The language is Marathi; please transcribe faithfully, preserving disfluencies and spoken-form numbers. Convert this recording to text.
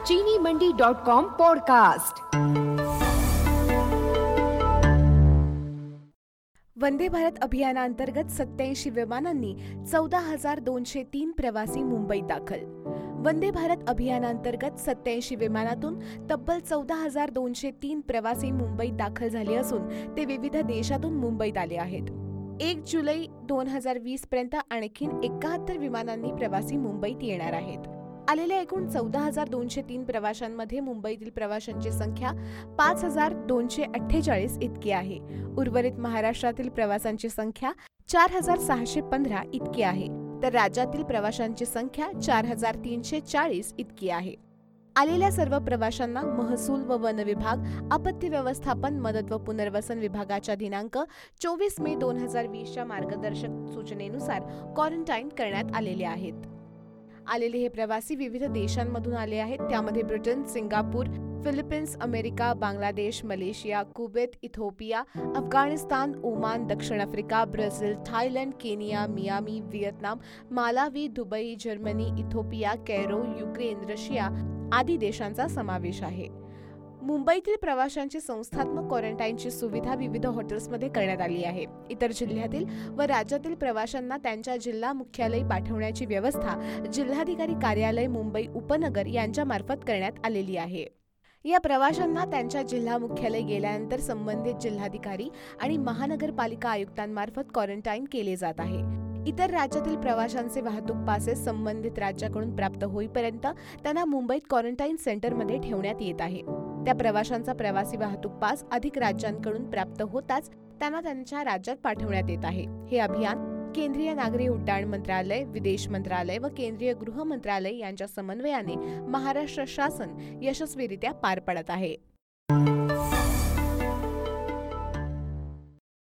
चीनी Mandi dot com podcast. Vande Bharat अभियानांतर्गत सत्याऐंशी विमानांनी चौदा हजार दोनशे तीन प्रवासी मुंबईत दाखल। वंदे भारत अभियानांतर्गत सत्याऐंशी विमानातून तब्बल चौदा हजार दोनशे तीन प्रवासी मुंबईत दाखल झाले असून ते विविध देशातून मुंबईत आले आहेत। एक जुलै दोन हजार वीस पर्यंत आणखीन एकाहत्तर विमानांनी प्रवासी मुंबईत येणार आहेत। आलेल्या एकूण चौदा हजार दोनशे तीन प्रवाशांमध्ये मुंबईतील प्रवाशांची संख्या पाच हजार दोनशे अठ्ठेचाळीस इतकी आहे। उर्वरित महाराष्ट्रातील प्रवाशांची संख्या चार हजार सहाशे पंधरा इतकी आहे, तर राज्यातील प्रवाशांची संख्या चार हजार तीनशे चाळीस इतकी आहे। आलेल्या सर्व प्रवाशांना महसूल व वन विभाग, आपत्ती व्यवस्थापन, मदत व पुनर्वसन विभागाच्या दिनांक चोवीस मे दोन हजार वीसच्या मार्गदर्शक सूचनेनुसार क्वारंटाईन करण्यात आलेले आहेत। आलेले हे प्रवासी विविध देशांमधून आले आहेत। त्यामध्ये Britain, Singapore, Philippines, America, Bangladesh, Malaysia, Kuwait, Ethiopia, Afghanistan, Oman, दक्षिण Africa, Brazil, Thailand, Kenya, Miami, Vietnam, Malawi, Dubai, Germany, Ethiopia, Cairo, Ukraine, Russia आदी देशांचा समावेश आहे। मुंबईतील प्रवाशांची संस्थात्मक क्वारंटाईनची सुविधा विविध हॉटेल्समध्ये करण्यात आली आहे। इतर जिल्ह्यातील व राज्यातील प्रवाशांना त्यांच्या जिल्हा मुख्यालयी पाठवण्याची व्यवस्था जिल्हाधिकारी कार्यालय मुंबई उपनगर यांच्या मार्फत करण्यात आलेली आहे। या प्रवाशांना त्यांच्या जिल्हा मुख्यालय गेल्यानंतर संबंधित जिल्हाधिकारी आणि महानगरपालिका आयुक्तांमार्फत क्वारंटाईन केले जात आहे। इतर राज्यातील प्रवाशांचे वाहतूक पासेस संबंधित राज्याकडून प्राप्त होईपर्यंत त्यांना मुंबईत क्वारंटाईन सेंटरमध्ये ठेवण्यात येत आहे। त्या प्रवाशांचा प्रवासी वाहतूक पास अधिक राज्यांकडून प्राप्त होताच त्यांना त्यांच्या राज्यात पाठवण्यात येत आहे। हे अभियान केंद्रीय नागरी उड्डाण मंत्रालय, विदेश मंत्रालय व केंद्रीय गृह मंत्रालय यांच्या समन्वयाने महाराष्ट्र शासन यशस्वीरित्या पार पडत आहे।